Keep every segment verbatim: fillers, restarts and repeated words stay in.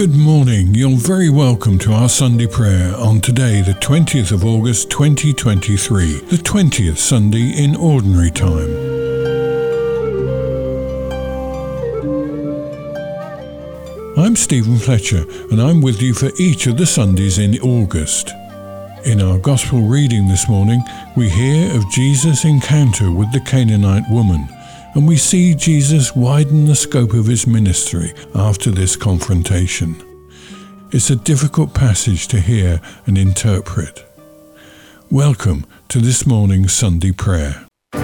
Good morning. You're very welcome to our Sunday prayer on today, the twentieth of August twenty twenty-three, the twentieth Sunday in Ordinary Time. I'm Stephen Fletcher, and I'm with you for each of the Sundays in August. In our Gospel reading this morning, we hear of Jesus' encounter with the Canaanite woman, and we see Jesus widen the scope of his ministry after this confrontation. It's a difficult passage to hear and interpret. Welcome to this morning's Sunday prayer.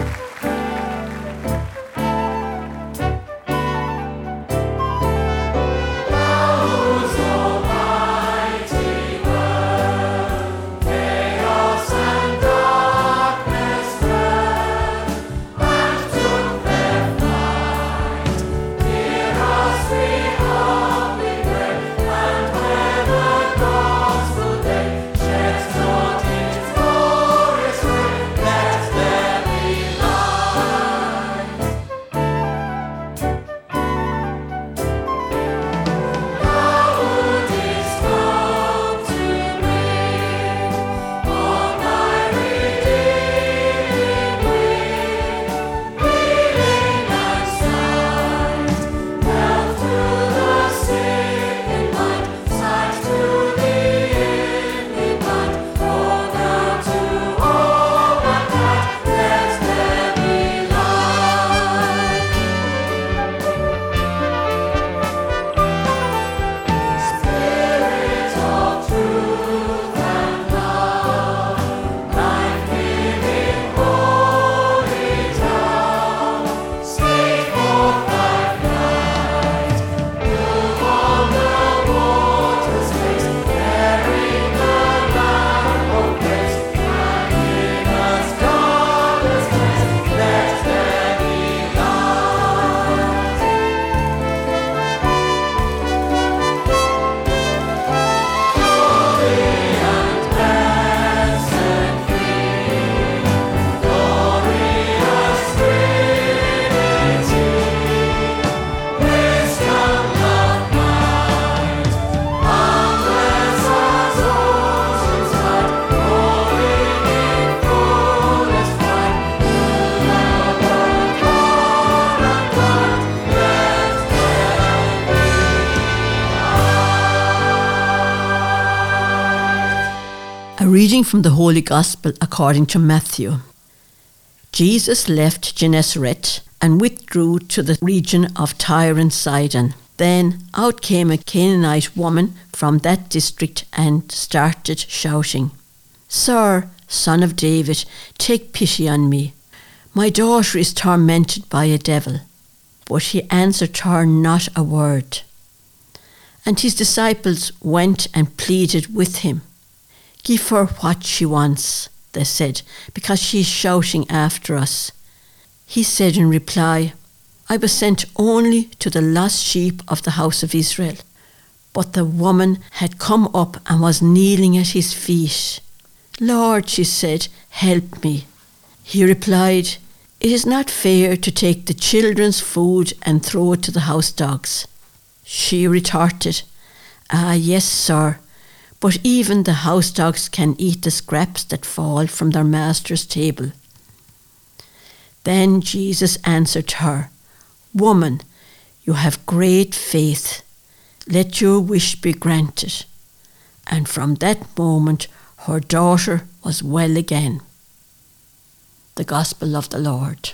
A reading from the Holy Gospel according to Matthew. Jesus left Gennesaret and withdrew to the region of Tyre and Sidon. Then out came a Canaanite woman from that district and started shouting, "Sir, Son of David, take pity on me. My daughter is tormented by a devil." But he answered her not a word. And his disciples went and pleaded with him. "Give her what she wants," they said, "because she is shouting after us." He said in reply, "I was sent only to the lost sheep of the house of Israel." But the woman had come up and was kneeling at his feet. "Lord," she said, "help me." He replied, "It is not fair to take the children's food and throw it to the house dogs." She retorted, "Ah, yes, sir. But even the house dogs can eat the scraps that fall from their master's table." Then Jesus answered her, "Woman, you have great faith. Let your wish be granted." And from that moment her daughter was well again. The Gospel of the Lord.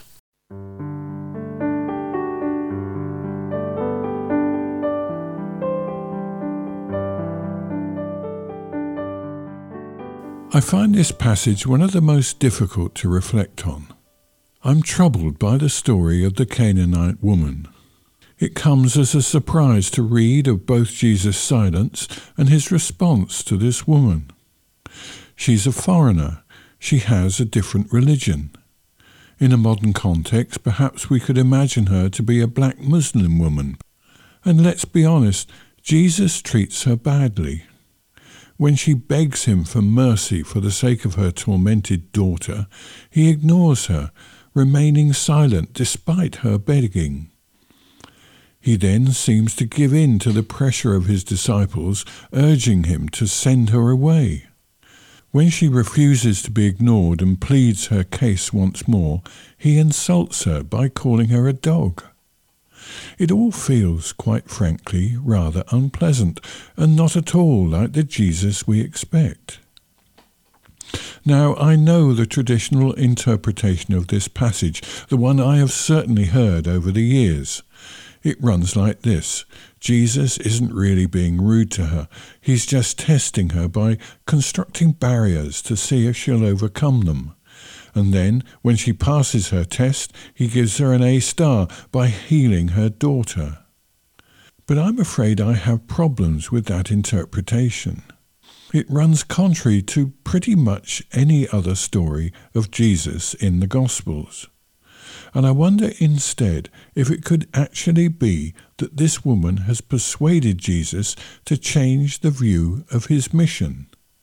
I find this passage one of the most difficult to reflect on. I'm troubled by the story of the Canaanite woman. It comes as a surprise to read of both Jesus' silence and his response to this woman. She's a foreigner. She has a different religion. In a modern context, perhaps we could imagine her to be a black Muslim woman. And let's be honest, Jesus treats her badly. When she begs him for mercy for the sake of her tormented daughter, he ignores her, remaining silent despite her begging. He then seems to give in to the pressure of his disciples, urging him to send her away. When she refuses to be ignored and pleads her case once more, he insults her by calling her a dog. It all feels, quite frankly, rather unpleasant, and not at all like the Jesus we expect. Now, I know the traditional interpretation of this passage, the one I have certainly heard over the years. It runs like this. Jesus isn't really being rude to her. He's just testing her by constructing barriers to see if she'll overcome them. And then, when she passes her test, he gives her an A star by healing her daughter. But I'm afraid I have problems with that interpretation. It runs contrary to pretty much any other story of Jesus in the Gospels. And I wonder instead if it could actually be that this woman has persuaded Jesus to change the view of his mission.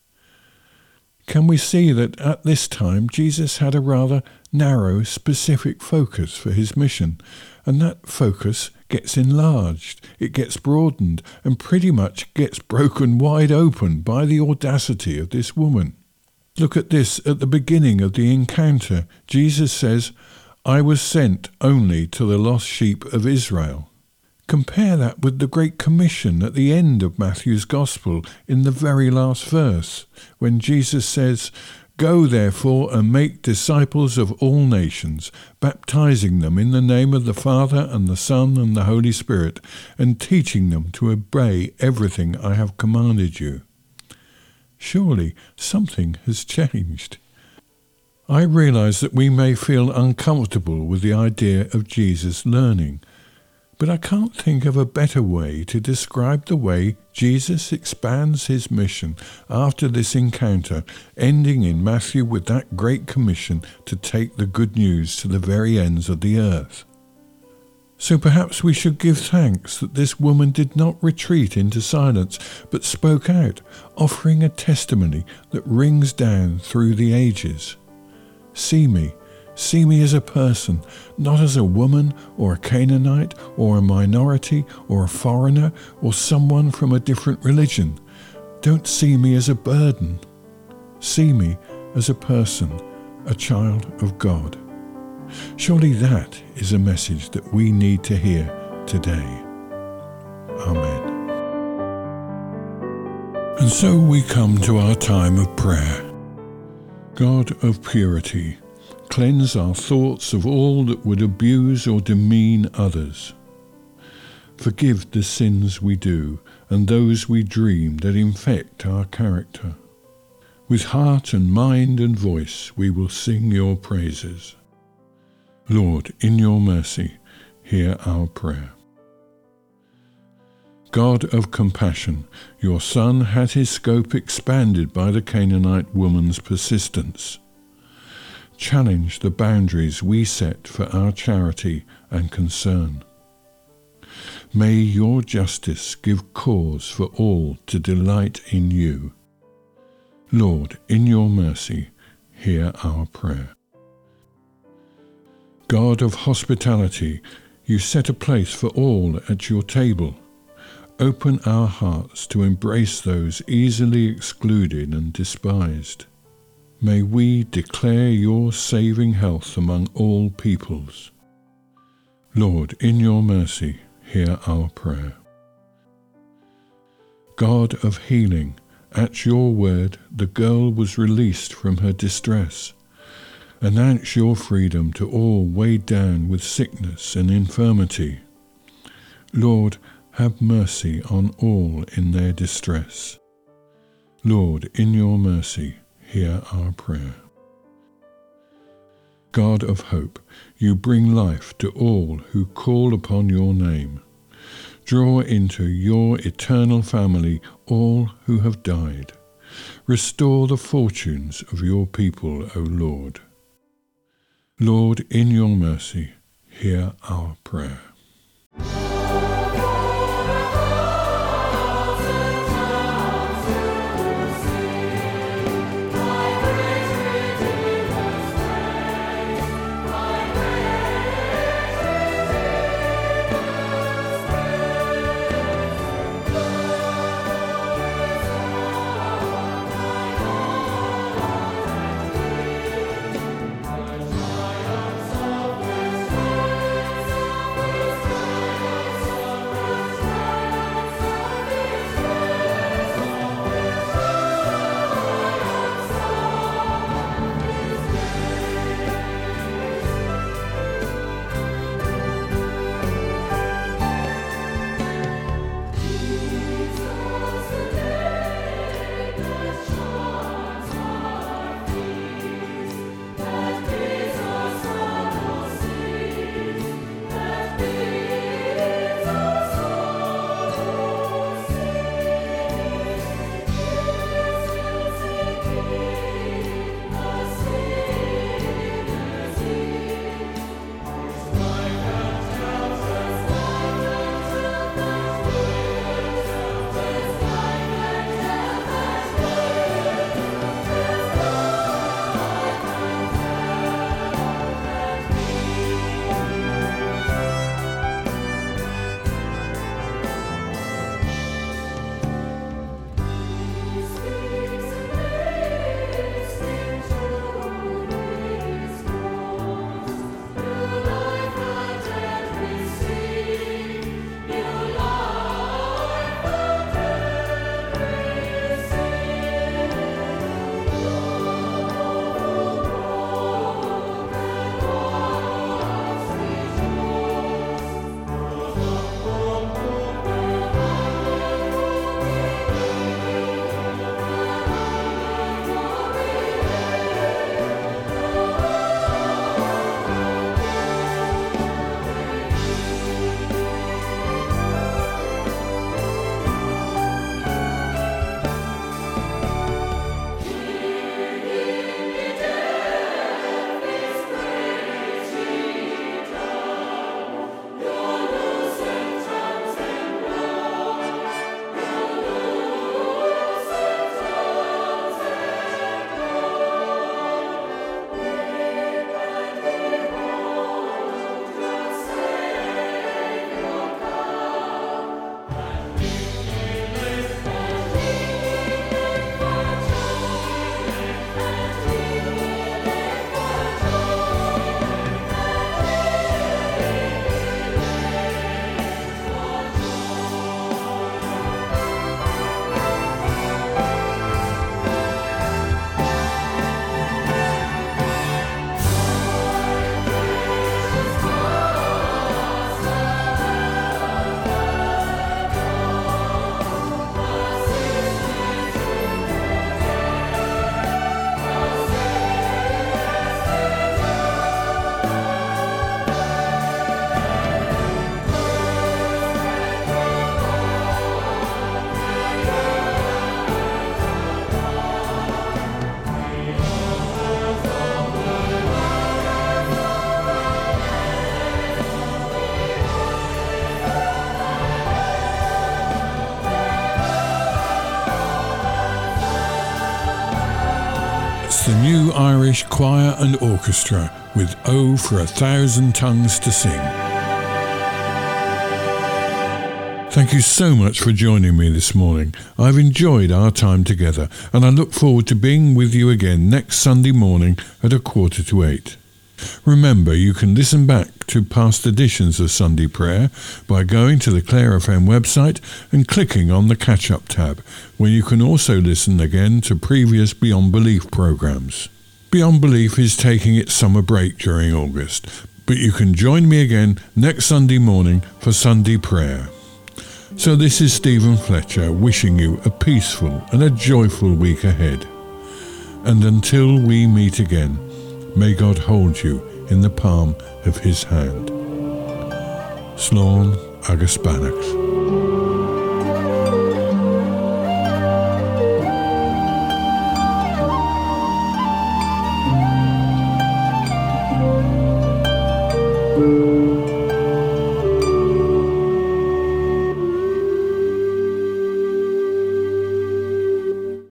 Can we see that at this time Jesus had a rather narrow, specific focus for his mission, and that focus gets enlarged, it gets broadened, and pretty much gets broken wide open by the audacity of this woman. Look at this at the beginning of the encounter. Jesus says, "I was sent only to the lost sheep of Israel." Compare that with the Great Commission at the end of Matthew's Gospel in the very last verse, when Jesus says, "Go therefore and make disciples of all nations, baptizing them in the name of the Father and the Son and the Holy Spirit, and teaching them to obey everything I have commanded you." Surely something has changed. I realize that we may feel uncomfortable with the idea of Jesus learning, but I can't think of a better way to describe the way Jesus expands his mission after this encounter, ending in Matthew with that great commission to take the good news to the very ends of the earth. So perhaps we should give thanks that this woman did not retreat into silence, but spoke out, offering a testimony that rings down through the ages. See me. See me as a person, not as a woman or a Canaanite or a minority or a foreigner or someone from a different religion. Don't see me as a burden. See me as a person, a child of God. Surely that is a message that we need to hear today. Amen. And so we come to our time of prayer. God of purity, cleanse our thoughts of all that would abuse or demean others. Forgive the sins we do and those we dream that infect our character. With heart and mind and voice we will sing your praises. Lord, in your mercy, hear our prayer. God of compassion, your Son had his scope expanded by the Canaanite woman's persistence. Challenge the boundaries we set for our charity and concern. May your justice give cause for all to delight in you. Lord, in your mercy, hear our prayer. God of hospitality, you set a place for all at your table. Open our hearts to embrace those easily excluded and despised. May we declare your saving health among all peoples. Lord, in your mercy, hear our prayer. God of healing, at your word the girl was released from her distress. Announce your freedom to all weighed down with sickness and infirmity. Lord, have mercy on all in their distress. Lord, in your mercy, hear our prayer. God of hope, you bring life to all who call upon your name. Draw into your eternal family all who have died. Restore the fortunes of your people, O Lord. Lord, in your mercy, hear our prayer. That's the New Irish Choir and Orchestra with Oh for a Thousand Tongues to Sing. Thank you so much for joining me this morning. I've enjoyed our time together, and I look forward to being with you again next Sunday morning at a quarter to eight. Remember, you can listen back to past editions of Sunday Prayer by going to the Clare F M website and clicking on the Catch-Up tab, where you can also listen again to previous Beyond Belief programmes. Beyond Belief is taking its summer break during August, but you can join me again next Sunday morning for Sunday Prayer. So this is Stephen Fletcher wishing you a peaceful and a joyful week ahead. And until we meet again, may God hold you in the palm of his hand. Slán agus beannacht.